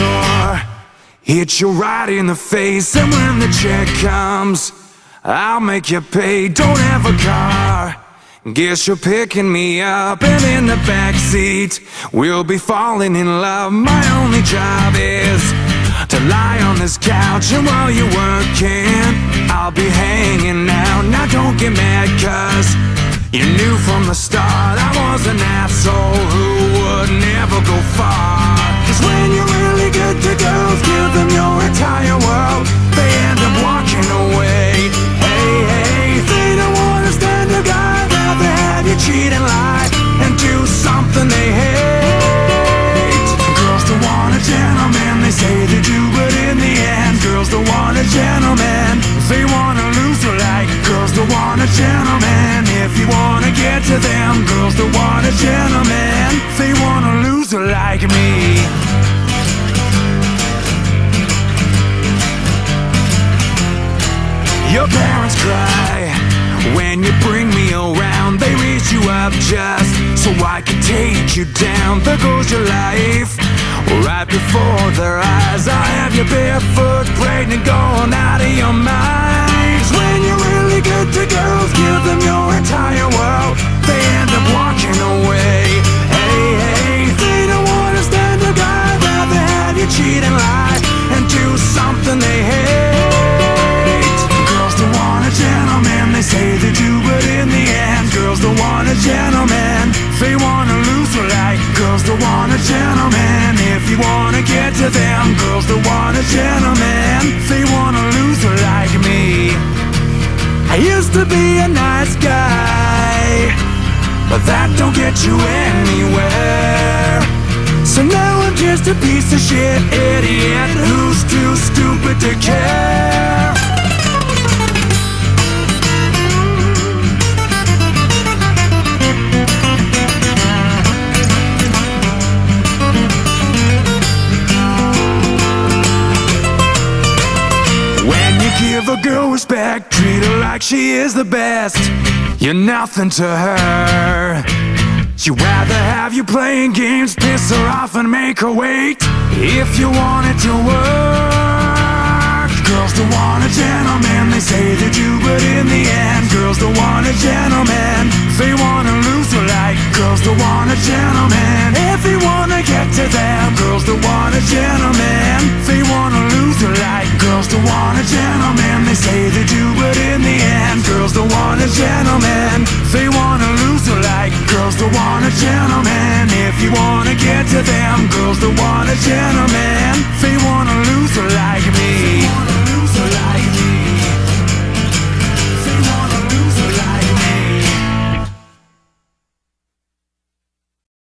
door, hit you right in the face. And when the check comes, I'll make you pay. Don't have a car, guess you're picking me up. And in the backseat, we'll be falling in love. My only job is to lie on this couch, and while you're working, I'll be hanging out. Now don't get mad, cause you knew from the start I was an asshole who would never go far. Cause when you're really good to girls, give them your entire world, they end up walking away. Hey, hey, they don't wanna stand a guy, rather have you cheat and lie and do something they hate. Girls don't want a gentleman, they say they do, but in the end, girls don't want a gentleman, they want a loser like. Girls don't want a gentleman, if you wanna get to them. Girls don't want a gentleman, they want a loser like me. Your parents cry when you bring me around. They raise you up just so I can take you down. There goes your life, right before their eyes. I have you barefoot, pregnant, going out of your mind. When you're really good to girls, give them your entire world, they end up walking away. Hey, hey, they don't wanna stand a guy, rather have you cheat and lie and do something they hate. Girls don't want a gentleman, they say they do, but in the end, girls don't want a gentleman, they want a loser like. Girls don't want a gentleman, if you wanna get to them. Girls don't want a gentleman, they want a loser like me. I used to be a nice guy, but that don't get you anywhere. So now I'm just a piece of shit idiot who's too stupid to care. Give a girl respect, treat her like she is the best. You're nothing to her. She'd rather have you playing games, piss her off and make her wait if you want it to work. Girls don't want a gentleman, they say they do, but in the end, girls don't want a gentleman, they want a loser like. Girls don't want a gentleman, if you wanna get to them. Girls don't want a gentleman, they want a loser like. Girls don't want a gentleman, they say they do, but in the end, girls don't want a gentleman, they want a loser like. Girls don't want a gentleman, if you wanna get to them. Girls don't want a gentleman, they want a loser like